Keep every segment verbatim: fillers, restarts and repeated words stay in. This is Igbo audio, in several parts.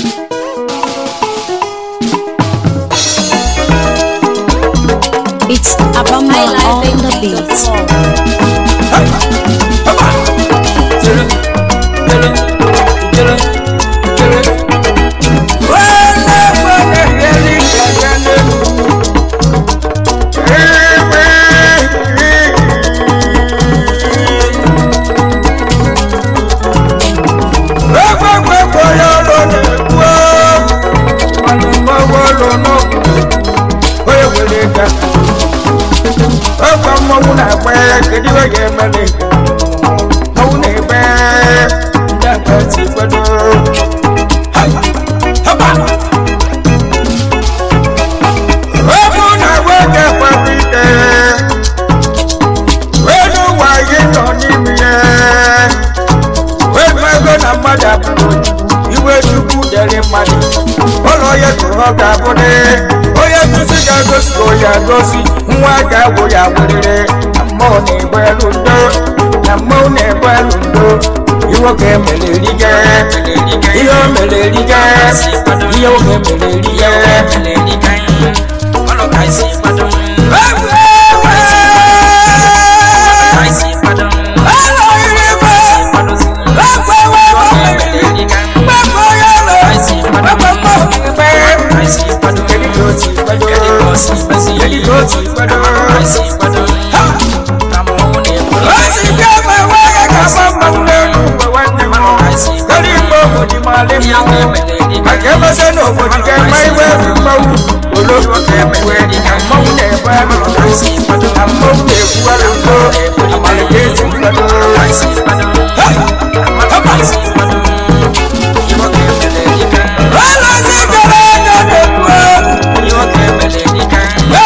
It's Abama on the beat. Gosi nwaga wo ya wurire ammo ne gbelundo ammo ne gbelundo iwo ke melerige iyo melerige iyo ke melerige melerige olo kai si padon kai si padon olo ire ba ba ba melerige ba ba ya kai si padon kai si padon kedi gosi padon kedi gosi Jadi gosi pada si pada kamu ni si kama waya kama mangenu bawane mo kali mo di male mo akema seno mo di kama iwe mo olo ke mewe di kama ne ba si pada kamu ne kuaro ko amale ke si pada si pada kama si pada iwo ke mele di kama ala si kama ne ko iwo ke mele di kama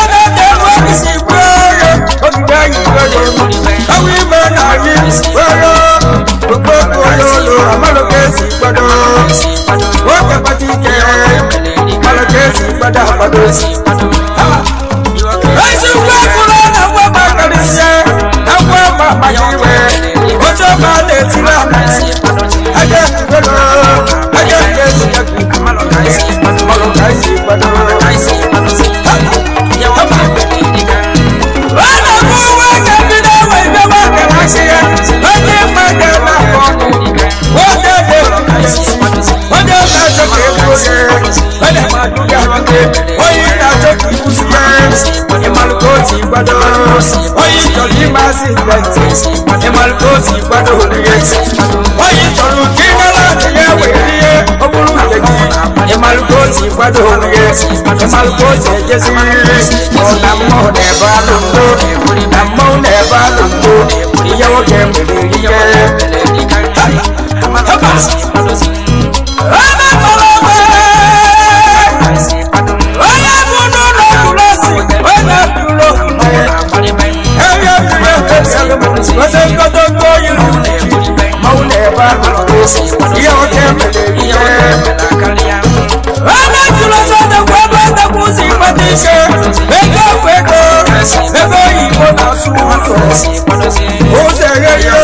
Oyi toli masi benti, emalkosi kwado huliyesi. Oyi tolu kinala niyewe niye, obulu yegi. Emalkosi kwado huliyesi, emalkosi yesi. Onamo ne balundo, namo ne balundo. Iyawo kembe liye. Habasi padosi. Rama malawe. Oya bunu no kulosi, oya bulo. Wasn't got to go you Mount Ever, you can't believe it. I'm not to lose on the web and the music, but they say, make up, make up, never even a soon. Oh, there you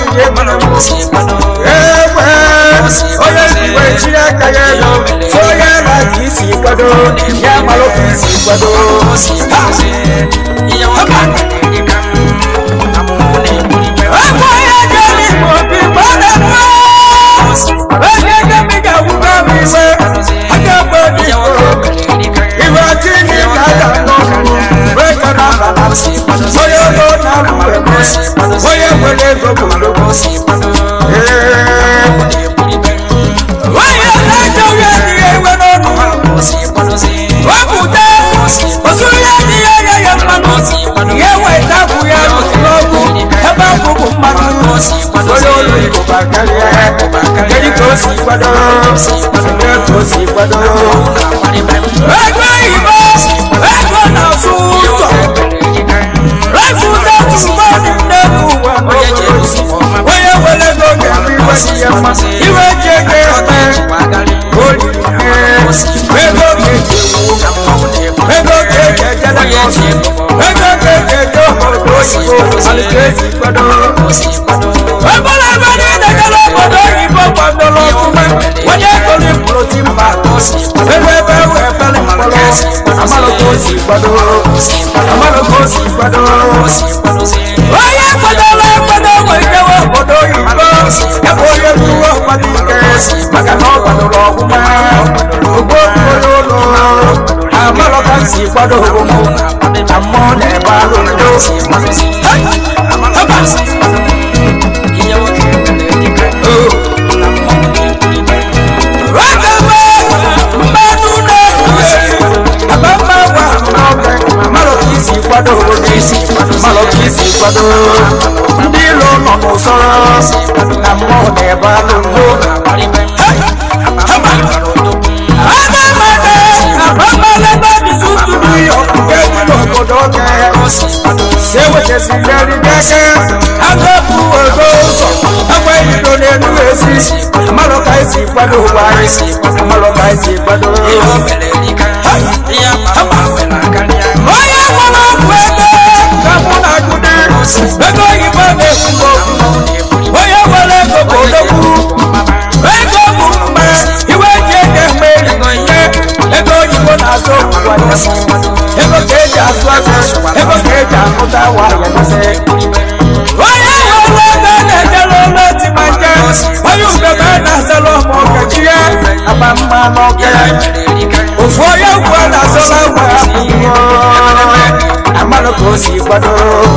Oh, yeah, kwado ya malo si kwado ya wakana akwaya jani mobi bana mo aje gami ga wuga mi se aga bodi iwa tini nada no weka na na oyo no na ruwe oyo wele go go eh oyo na jo ya ni ewe no no wabuda osuya ni ya ya ya mano yewe tabu ya logo eba bubu mano oyo lo ko bakari kedi ko si kwado ko si kwado ego ibo ego na suso rafuta tumani ndeku wa oyo wele go gami wa ya ma iwe jege ate ego keje ego keje jala ko ego keje do do ibo alikezi kwado ebola bani de kala bodo ibo kwado lo kuma wanye ko ni protein ba ebe ebe we pele polo amalo ko si kwado amalo ko si kwado oye kwado lo kwado mo ikewo bodo ibo ebo ye tuwo padike maka no kwado lo kuma ogbo koyo lo amalo kan si kwado mo amo ne ba lo do amalo si kwado desi malo kisi kwado ndilo no no soro na mo de ba lo lo ama made ama le ba di sutu biyo ke di lo kodo ke se we je si leri keke aga bu ogo so agba ni do ne nu esi malo kai si kwado wa esi malo kai si kwado yo bele ni kan ya ama we na kan ya oya wala kwede kamuna kude ego yiba me kubo oya wala go bodoku ego mumba iwe jege me ego yibo na so wa ego keja swaka ego keja kuta wa ya se oya wala na jalo na ti manja oyu be na salo mo kejiya abamba no ke ofo ya wa na salo wa amalo ko si kwado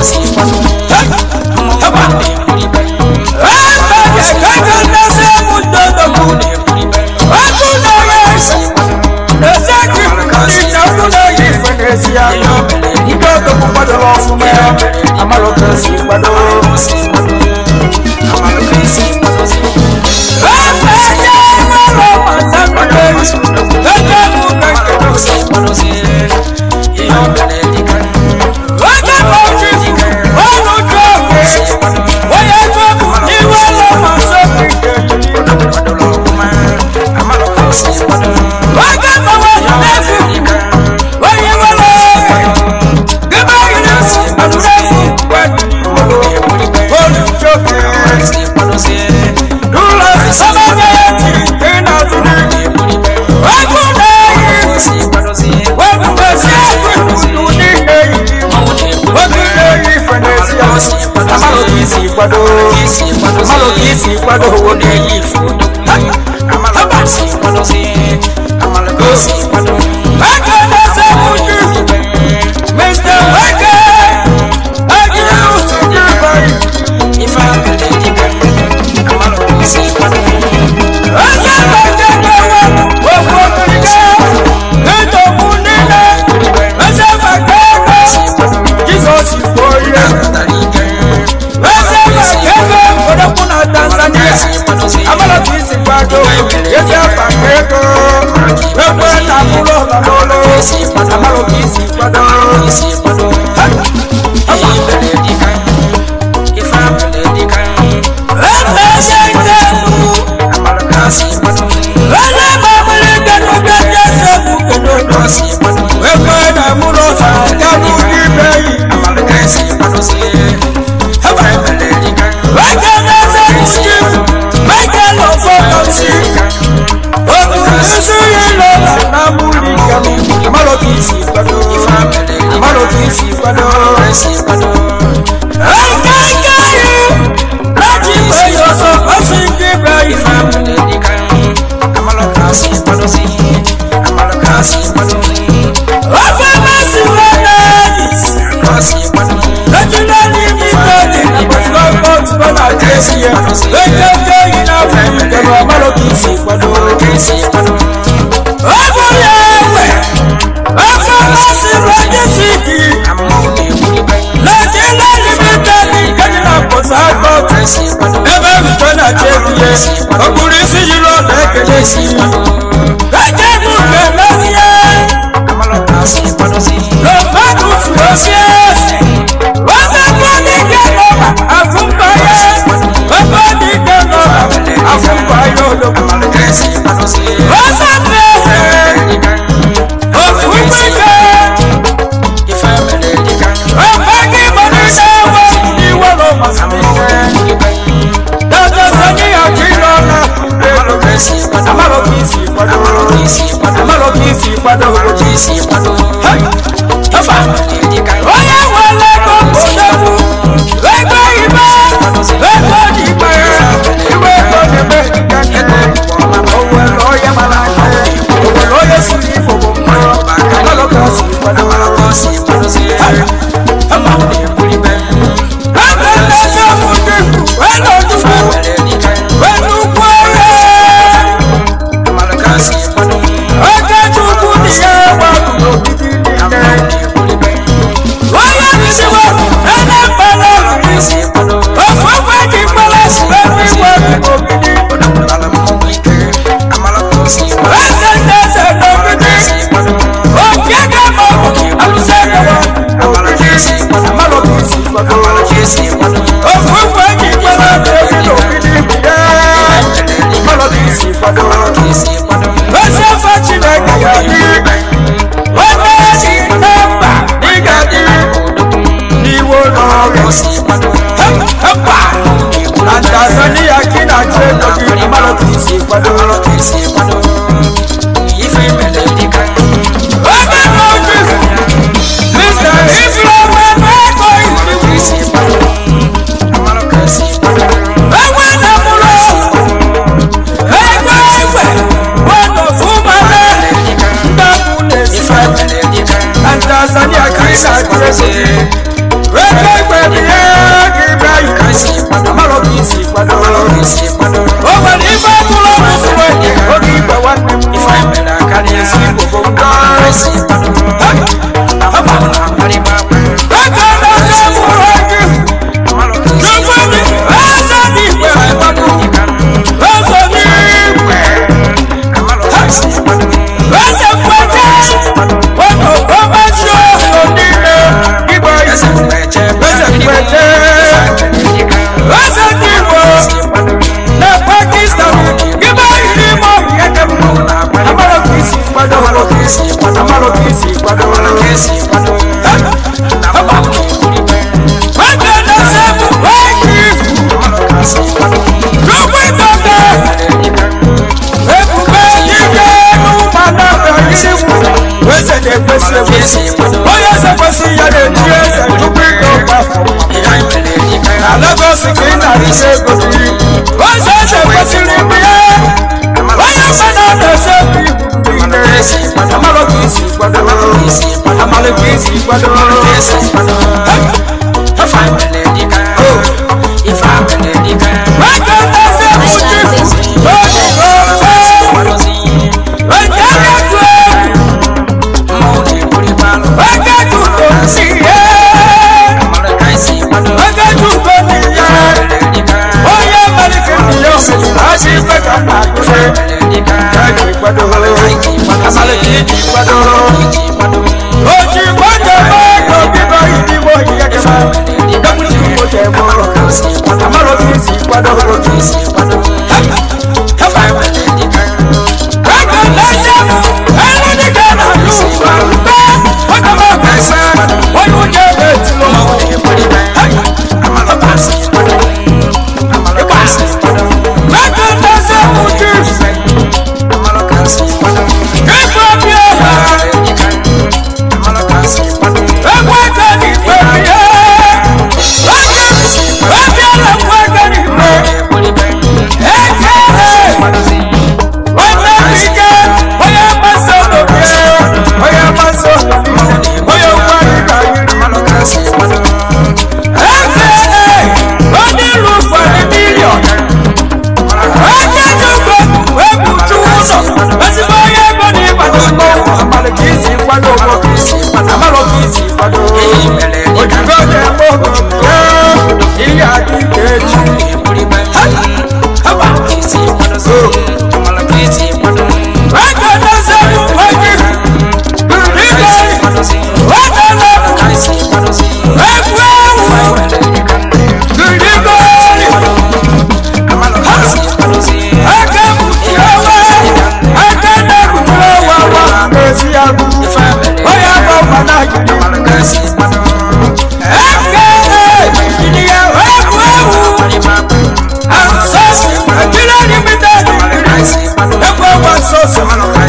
haba aba ya kaga na se mudo do ku aku na yes na se ki ni na ku na yi fenesia ido do ku kwado lo fu me amalo ko si kwado amalo ko si kwado aba ya amalo ma ta kwado kaga mu ka kwado si kwado si iyo bele di kan kwado amalo kisi kwado wo de yi fodo amalo kisi kwado se amalo kisi kwado aka na se muju mister Waka agiru su dubai ifa bele dika amalo kisi kwado asa bele gawa wo wo krika eto munina asa bele Jesus for you Tanzania Hey,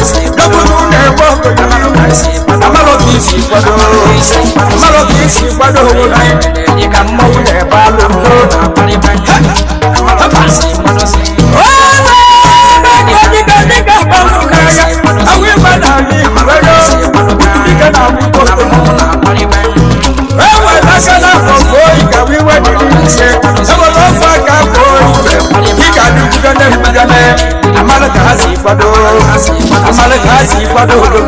lọ́gbọ̀nù nẹ̀wọ̀ amalo kì í sì gbọdọ̀ amalo kì í sì gbọdọ̀ owó láyé ìka mọ́wó lẹ̀ bá lò ló. Ọ̀rẹ́ nígbà nígbà bá wù káyà àwọn ìbàdàn ní ìwéyọ̀ nígbà náà wù kó tó. Ẹ̀wọ̀n lásánà kọ̀ọ̀kọ̀ ìkà wíwẹ́ nínú ìṣe ẹ̀wọ̀n ló fà ká kó ìwé ìkà ní ìdúgbẹ́lẹ́ ìdúgbẹ́lẹ́ amalo kà á sì gbọdọ̀ amalo kà á sì gbọdọ̀ ló.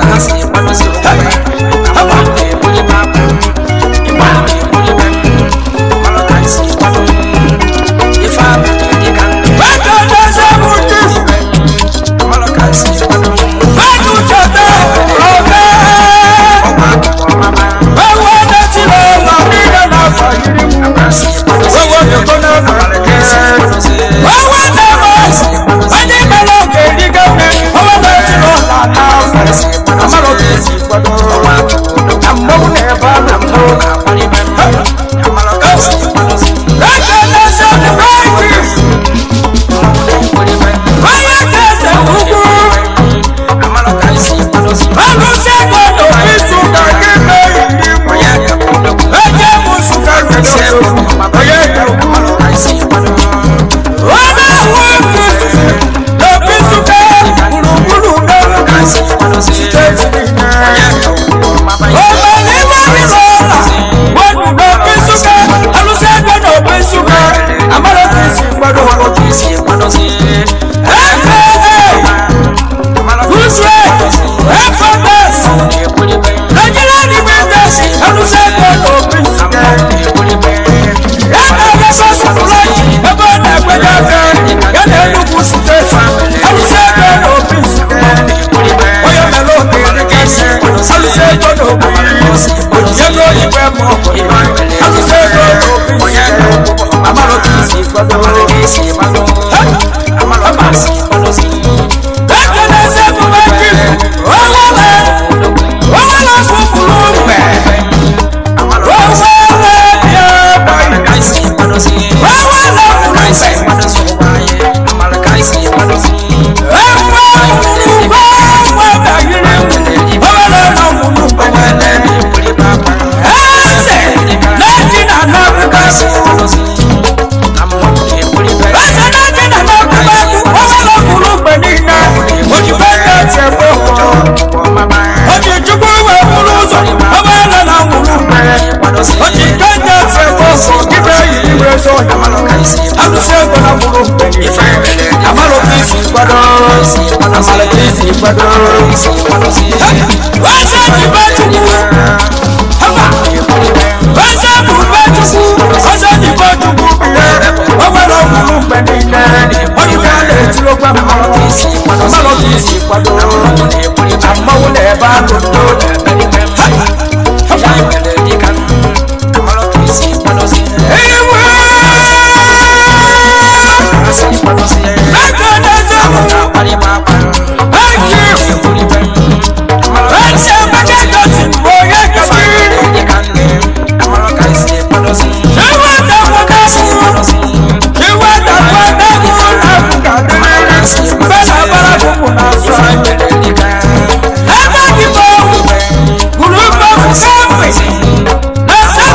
Amalo kì í sì gbọdọ̀ amọ́wó lẹ̀ bá lò.